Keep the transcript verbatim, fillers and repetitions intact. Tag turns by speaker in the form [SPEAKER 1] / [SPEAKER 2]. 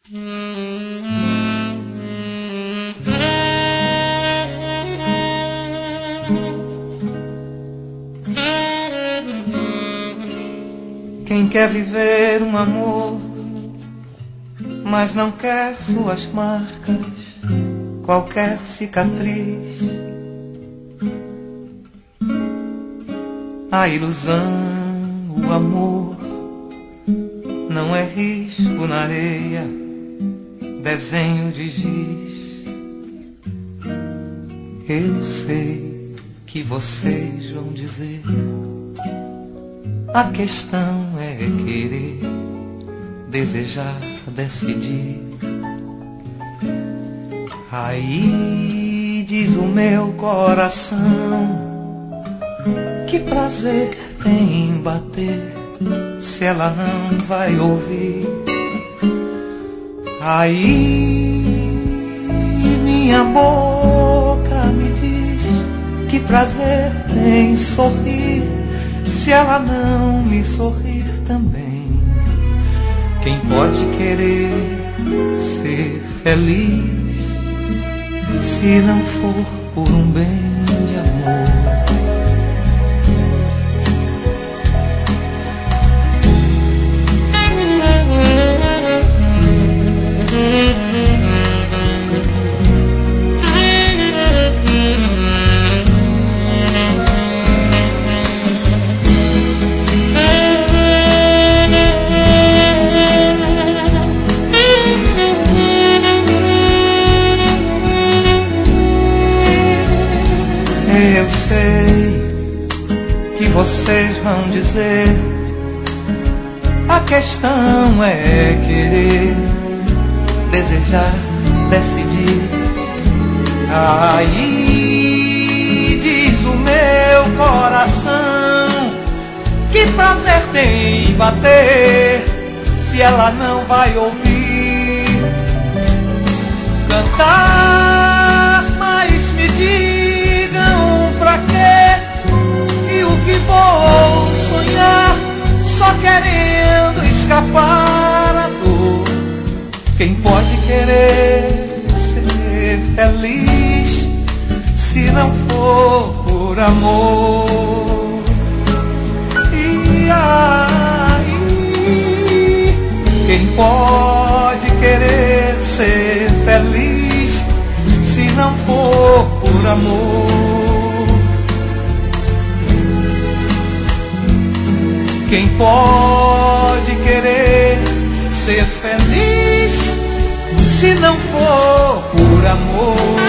[SPEAKER 1] Quem quer viver um amor, mas não quer suas marcas, qualquer cicatriz, a ilusão, o amor, não é risco na areia, desenho de giz. Eu sei que vocês vão dizer, a questão é querer, desejar, decidir. Aí diz o meu coração, que prazer tem em bater, se ela não vai ouvir. Aí minha boca me diz, que prazer tem em sorrir, se ela não me sorrir também. Quem pode querer ser feliz, se não for por um bem de amor? Eu sei que vocês vão dizer, a questão é querer, desejar, decidir. Aí diz o meu coração, que prazer tem em bater, se ela não vai ouvir. Cantar, mas me digam pra quê, e o que vou sonhar, só querendo escapar à dor. Quem pode querer ser feliz, se não for por amor? E aí, quem pode querer ser feliz, se não for por amor? Quem pode querer ser feliz, se não for por amor?